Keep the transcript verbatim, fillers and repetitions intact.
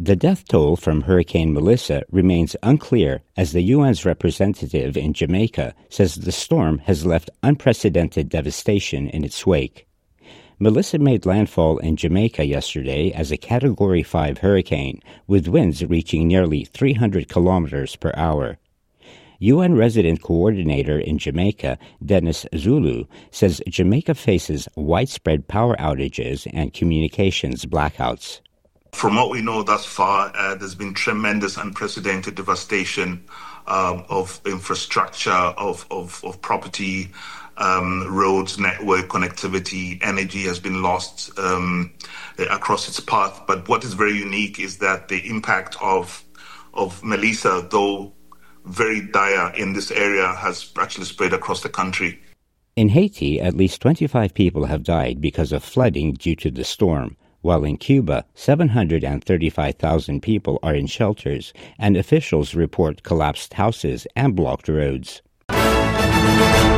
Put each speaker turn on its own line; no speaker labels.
The death toll from Hurricane Melissa remains unclear as the U N's representative in Jamaica says the storm has left unprecedented devastation in its wake. Melissa made landfall in Jamaica yesterday as a Category five hurricane, with winds reaching nearly three hundred kilometers per hour. U N resident coordinator in Jamaica, Dennis Zulu, says Jamaica faces widespread power outages and communications blackouts.
From what we know thus far, uh, there's been tremendous, unprecedented devastation um, of infrastructure, of, of, of property, um, roads, network connectivity, energy has been lost um, across its path. But what is very unique is that the impact of of Melissa, though very dire in this area, has actually spread across the country.
In Haiti, at least twenty-five people have died because of flooding due to the storm, while in Cuba, seven hundred thirty-five thousand people are in shelters, and officials report collapsed houses and blocked roads.